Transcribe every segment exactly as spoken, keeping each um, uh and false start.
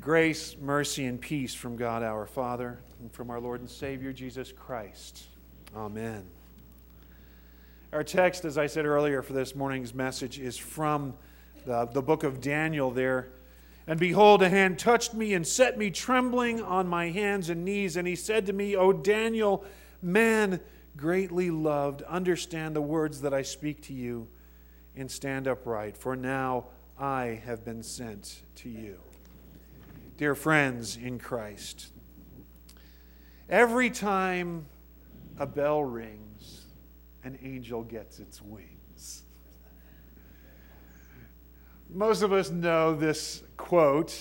Grace, mercy, and peace from God our Father and from our Lord and Savior Jesus Christ. Amen. Our text, as I said earlier, for this morning's message is from the, the book of Daniel there. And behold, a hand touched me and set me trembling on my hands and knees. And he said to me, O Daniel, man greatly loved, understand the words that I speak to you and stand upright, for now I have been sent to you. Dear friends in Christ, every time a bell rings, an angel gets its wings. Most of us know this quote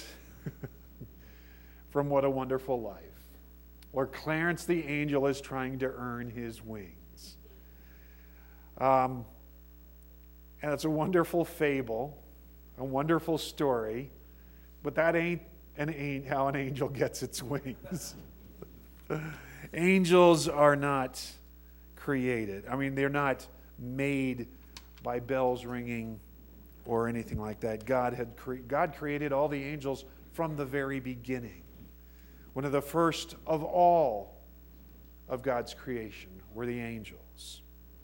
from What a Wonderful Life, where Clarence the angel is trying to earn his wings. Um, and it's a wonderful fable, a wonderful story, but that ain't an, how an angel gets its wings. Angels are not created. I mean, they're not made by bells ringing or anything like that. God had cre- God created all the angels from the very beginning. One of the first of all of God's creation were the angels.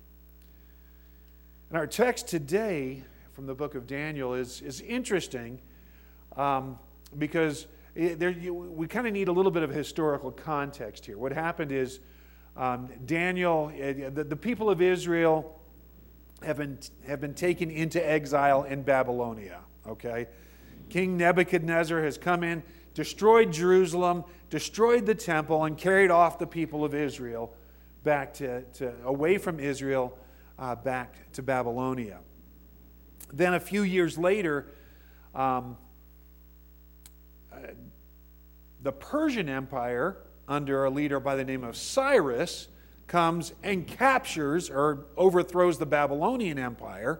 And our text today from the book of Daniel is, is interesting um, because it, there, you, we kind of need a little bit of historical context here. What happened is um, Daniel, uh, the, the people of Israel have been, have been taken into exile in Babylonia. Okay, King Nebuchadnezzar has come in, destroyed Jerusalem, destroyed the temple, and carried off the people of Israel back to, to away from Israel, uh, back to Babylonia. Then a few years later, um, uh, the Persian Empire, under a leader by the name of Cyrus, comes and captures or overthrows the Babylonian Empire.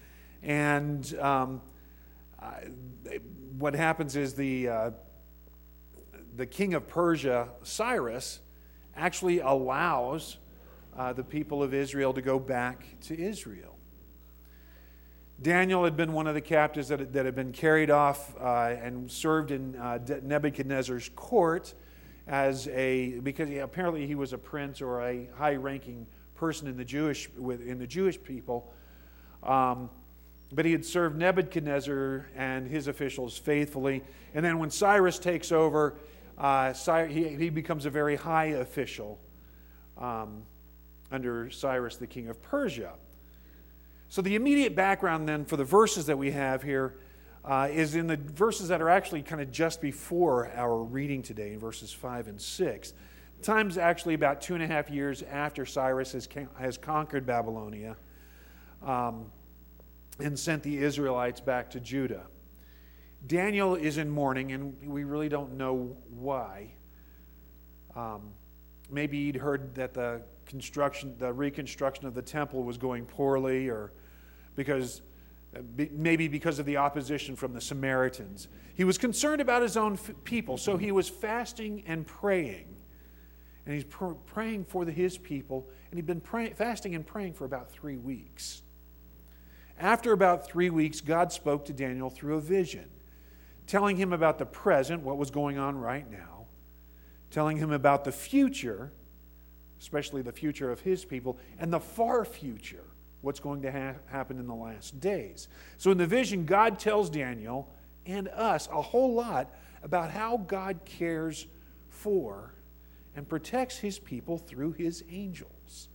And um, uh, what happens is the uh, the king of Persia, Cyrus, actually allows uh, the people of Israel to go back to Israel. Daniel had been one of the captives that, that had been carried off uh, and served in uh, Nebuchadnezzar's court as a, because he, apparently he was a prince or a high-ranking person in the Jewish in the Jewish people. Um, but he had served Nebuchadnezzar and his officials faithfully. And then when Cyrus takes over, uh, he, he becomes a very high official um, under Cyrus, the king of Persia. So the immediate background then for the verses that we have here uh, is in the verses that are actually kind of just before our reading today, in verses five and six. Time's actually about two and a half years after Cyrus has, has conquered Babylonia um, and sent the Israelites back to Judah. Daniel is in mourning, and we really don't know why. Um, maybe he'd heard that the construction, the reconstruction of the temple was going poorly, or because maybe because of the opposition from the Samaritans. He was concerned about his own people, so he was fasting and praying. And he's pr- praying for the, his people, and he'd been pray- fasting and praying for about three weeks. After about three weeks, God spoke to Daniel through a vision, telling him about the present, what was going on right now, telling him about the future, especially the future of his people, and the far future, what's going to ha- happen in the last days. So in the vision, God tells Daniel and us a whole lot about how God cares for and protects his people through his angels.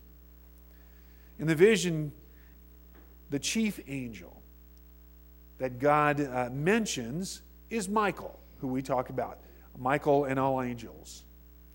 In the vision, the chief angel that God uh, mentions is Michael, who we talk about. Michael and all angels.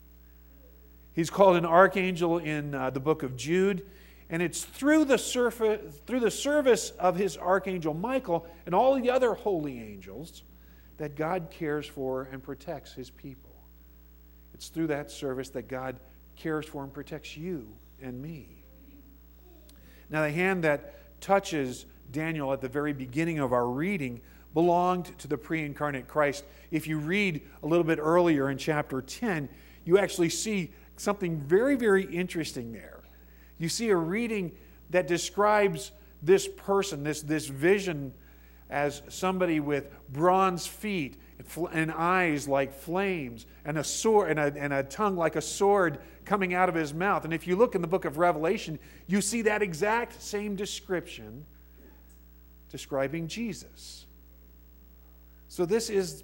He's called an archangel in uh, the book of Jude, and it's through the, surface, through the service of his archangel Michael and all the other holy angels that God cares for and protects his people. It's through that service that God cares for and protects you and me. Now, the hand that touches Daniel at the very beginning of our reading belonged to the pre-incarnate Christ. If you read a little bit earlier in chapter ten, you actually see something very, very interesting there. You see a reading that describes this person, this, this vision, as somebody with bronze feet and eyes like flames, and a sword and a, and a tongue like a sword coming out of his mouth. And if you look in the book of Revelation, you see that exact same description describing Jesus. So this is,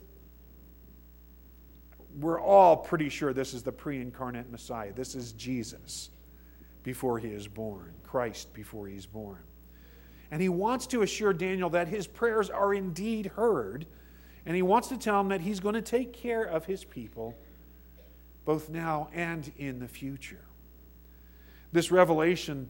we're all pretty sure this is the pre-incarnate Messiah. This is Jesus before he is born, Christ before he is born. And he wants to assure Daniel that his prayers are indeed heard, and he wants to tell him that he's going to take care of his people both now and in the future. This revelation,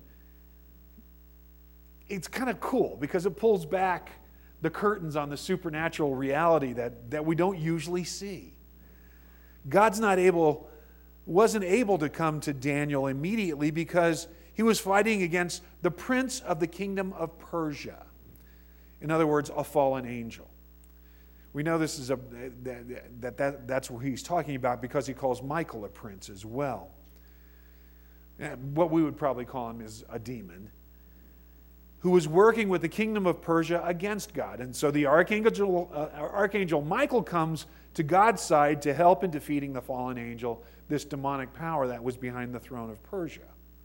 it's kind of cool because it pulls back the curtains on the supernatural reality that, that we don't usually see. God's not able, wasn't able to come to Daniel immediately because he was fighting against the prince of the kingdom of Persia. In other words, a fallen angel. We know this is a that, that, that that's what he's talking about because he calls Michael a prince as well. And what we would probably call him is a demon who was working with the kingdom of Persia against God. And so the archangel, uh, archangel Michael comes to God's side to help in defeating the fallen angel, this demonic power that was behind the throne of Persia.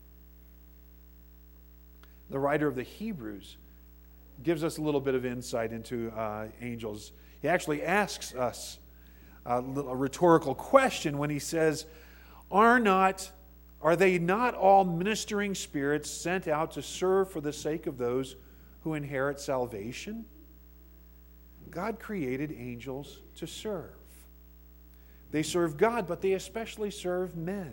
The writer of the Hebrews gives us a little bit of insight into uh, angels. He actually asks us a, a rhetorical question when he says, Are not, are they not all ministering spirits sent out to serve for the sake of those who inherit salvation? God created angels to serve. They serve God, but they especially serve men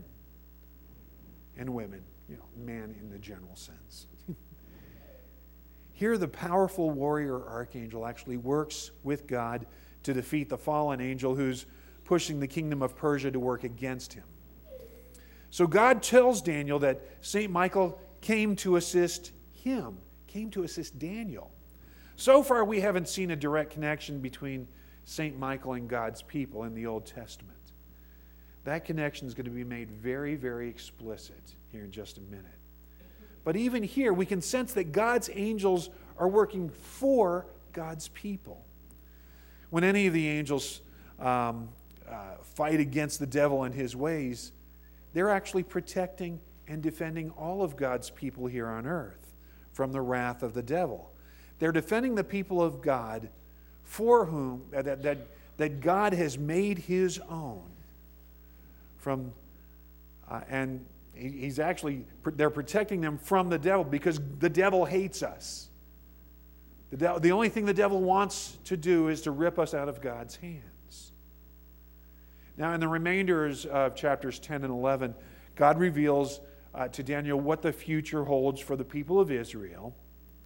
and women, you know, man in the general sense. Here, the powerful warrior archangel actually works with God to defeat the fallen angel who's pushing the kingdom of Persia to work against him. So God tells Daniel that Saint Michael came to assist him, came to assist Daniel. So far, we haven't seen a direct connection between Saint Michael and God's people in the Old Testament. That connection is going to be made very, very explicit here in just a minute. But even here, we can sense that God's angels are working for God's people. When any of the angels um, uh, fight against the devil and his ways, they're actually protecting and defending all of God's people here on earth from the wrath of the devil. They're defending the people of God for whom, uh, that, that, that God has made his own from, uh, and He's actually, they're protecting them from the devil because the devil hates us. The, de- the only thing the devil wants to do is to rip us out of God's hands. Now, in the remainders of chapters ten and eleven, God reveals uh, to Daniel what the future holds for the people of Israel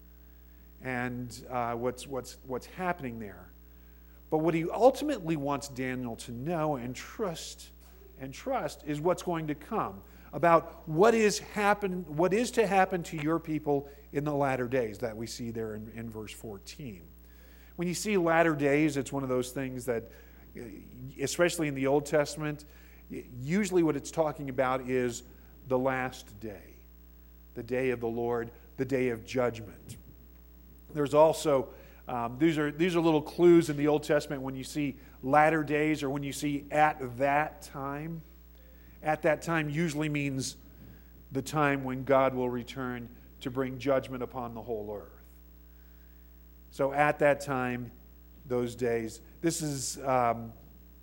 and uh, what's, what's, what's happening there. But what he ultimately wants Daniel to know and trust, and trust is what's going to come. About what is happen, what is to happen to your people in the latter days that we see there in, in verse fourteen. When you see latter days, it's one of those things that, especially in the Old Testament, usually what it's talking about is the last day, the day of the Lord, the day of judgment. There's also, um, these are these are little clues in the Old Testament when you see latter days or when you see at that time. At that time usually means the time when God will return to bring judgment upon the whole earth. So at that time, those days, this is um,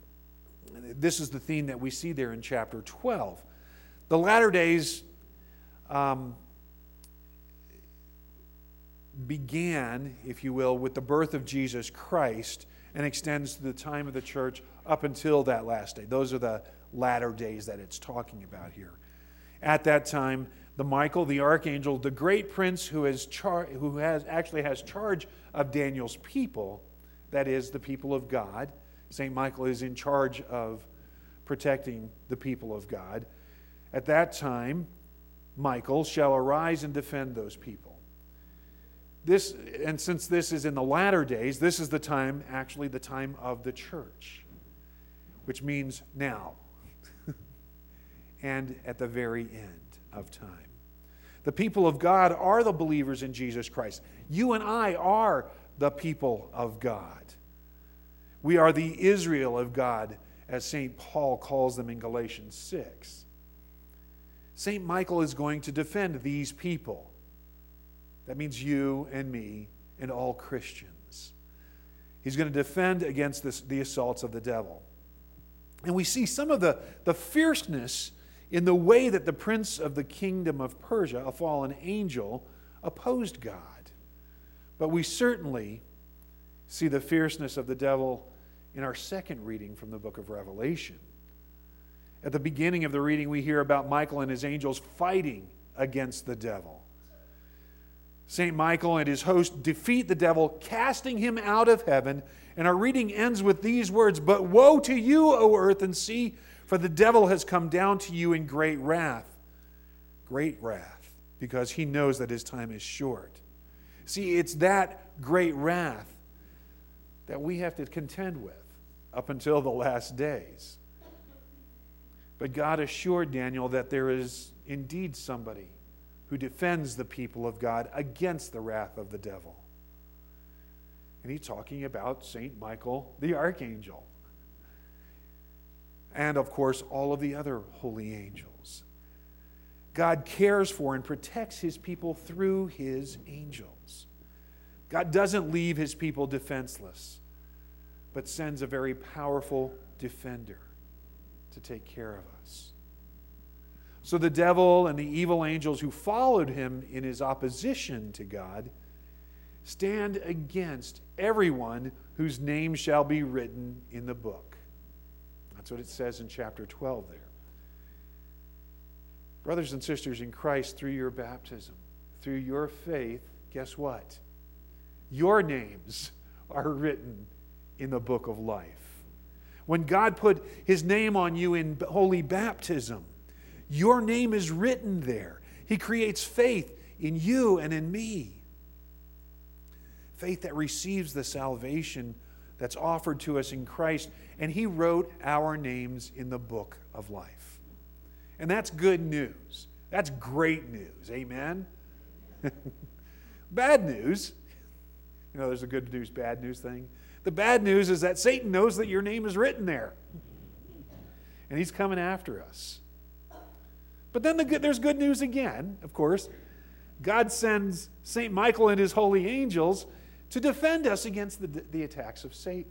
this is the theme that we see there in chapter twelve. The latter days um, began, if you will, with the birth of Jesus Christ and extends to the time of the church up until that last day. Those are the latter days that it's talking about here. At that time, the Michael, the archangel, the great prince who has char- who has actually has charge of Daniel's people, that is, the people of God. Saint Michael is in charge of protecting the people of God. At that time, Michael shall arise and defend those people. This, and since this is in the latter days, this is the time, actually the time of the church, which means now. And at the very end of time. The people of God are the believers in Jesus Christ. You and I are the people of God. We are the Israel of God, as Saint Paul calls them in Galatians six. Saint Michael is going to defend these people. That means you and me and all Christians. He's going to defend against this, the assaults of the devil. And we see some of the, the fierceness in the way that the prince of the kingdom of Persia, a fallen angel, opposed God. But we certainly see the fierceness of the devil in our second reading from the book of Revelation. At the beginning of the reading, we hear about Michael and his angels fighting against the devil. Saint Michael and his host defeat the devil, casting him out of heaven. And our reading ends with these words, "But woe to you, O earth and sea, for the devil has come down to you in great wrath." Great wrath, because he knows that his time is short. See, it's that great wrath that we have to contend with up until the last days. But God assured Daniel that there is indeed somebody who defends the people of God against the wrath of the devil. And he's talking about Saint Michael the archangel. And, of course, all of the other holy angels. God cares for and protects his people through his angels. God doesn't leave his people defenseless, but sends a very powerful defender to take care of us. So the devil and the evil angels who followed him in his opposition to God stand against everyone whose name shall be written in the book. That's what it says in chapter twelve there. Brothers and sisters in Christ, through your baptism, through your faith, guess what? Your names are written in the book of life. When God put his name on you in holy baptism, your name is written there. He creates faith in you and in me. Faith that receives the salvation that's offered to us in Christ. And he wrote our names in the book of life. And that's good news. That's great news. Amen? Bad news. You know, there's a good news, bad news thing. The bad news is that Satan knows that your name is written there. And he's coming after us. But then the good, there's good news again, of course. God sends Saint Michael and his holy angels to defend us against the, the attacks of Satan.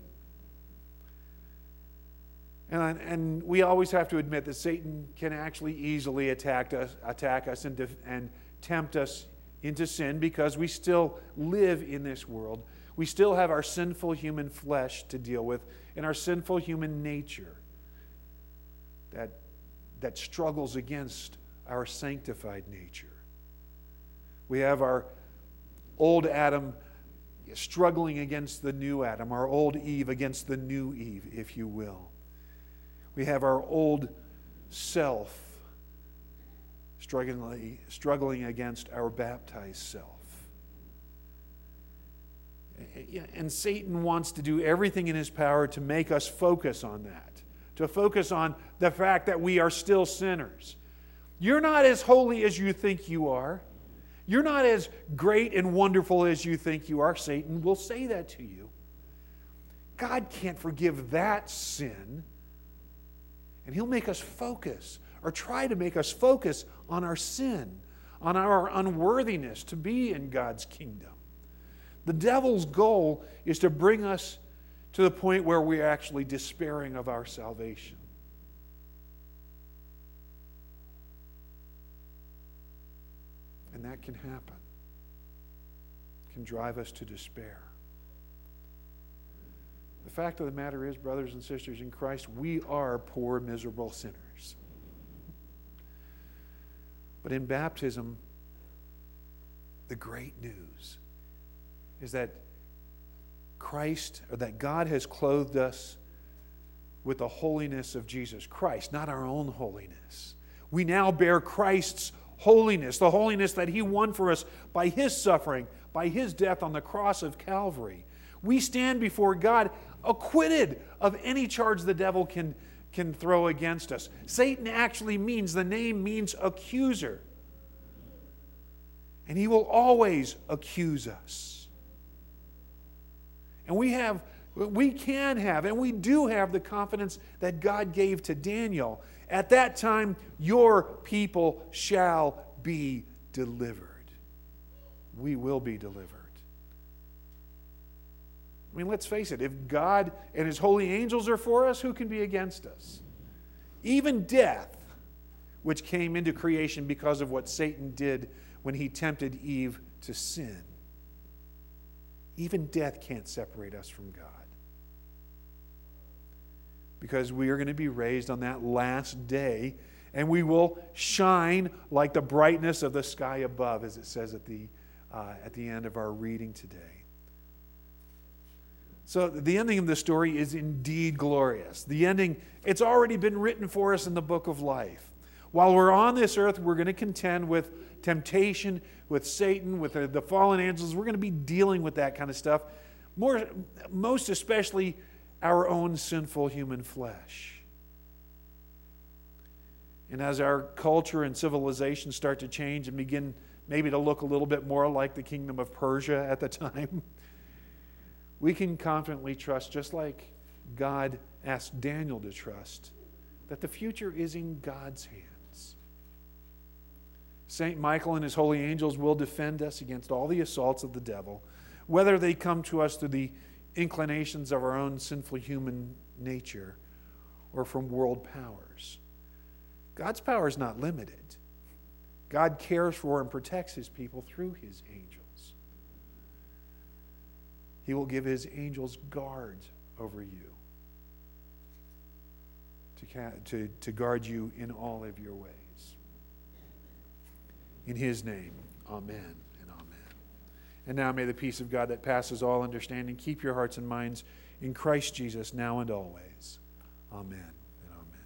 And, and we always have to admit that Satan can actually easily attack us, attack us and, def, and tempt us into sin because we still live in this world. We still have our sinful human flesh to deal with and our sinful human nature that, that struggles against our sanctified nature. We have our old Adam struggling against the new Adam, our old Eve against the new Eve, if you will. We have our old self struggling, struggling against our baptized self. And Satan wants to do everything in his power to make us focus on that, to focus on the fact that we are still sinners. You're not as holy as you think you are. You're not as great and wonderful as you think you are. Satan will say that to you. God can't forgive that sin. And he'll make us focus, or try to make us focus on our sin, on our unworthiness to be in God's kingdom. The devil's goal is to bring us to the point where we're actually despairing of our salvation. And that can happen. It can drive us to despair. The fact of the matter is, brothers and sisters in Christ, we are poor, miserable sinners. But in baptism, the great news is that Christ, or that God has clothed us with the holiness of Jesus Christ, not our own holiness. We now bear Christ's holiness, the holiness that he won for us by his suffering, by his death on the cross of Calvary. We stand before God acquitted of any charge the devil can, can throw against us. Satan actually means, the name means accuser. And he will always accuse us. And we have We can have, and we do have, the confidence that God gave to Daniel. At that time, your people shall be delivered. We will be delivered. I mean, let's face it, if God and His holy angels are for us, who can be against us? Even death, which came into creation because of what Satan did when he tempted Eve to sin. Even death can't separate us from God. Because we are going to be raised on that last day, and we will shine like the brightness of the sky above, as it says at the, uh, at the end of our reading today. So the ending of the story is indeed glorious. The ending, it's already been written for us in the book of life. While we're on this earth, we're going to contend with temptation, with Satan, with the, the fallen angels. We're going to be dealing with that kind of stuff. More, most especially our own sinful human flesh. And as our culture and civilization start to change and begin maybe to look a little bit more like the kingdom of Persia at the time, we can confidently trust, just like God asked Daniel to trust, that the future is in God's hands. Saint Michael and his holy angels will defend us against all the assaults of the devil, whether they come to us through the inclinations of our own sinful human nature or from world powers. God's power is not limited. God cares for and protects His people through His angels. He will give His angels guard over you to, to, to guard you in all of your ways. In His name, amen and amen. And now may the peace of God that passes all understanding keep your hearts and minds in Christ Jesus now and always. Amen.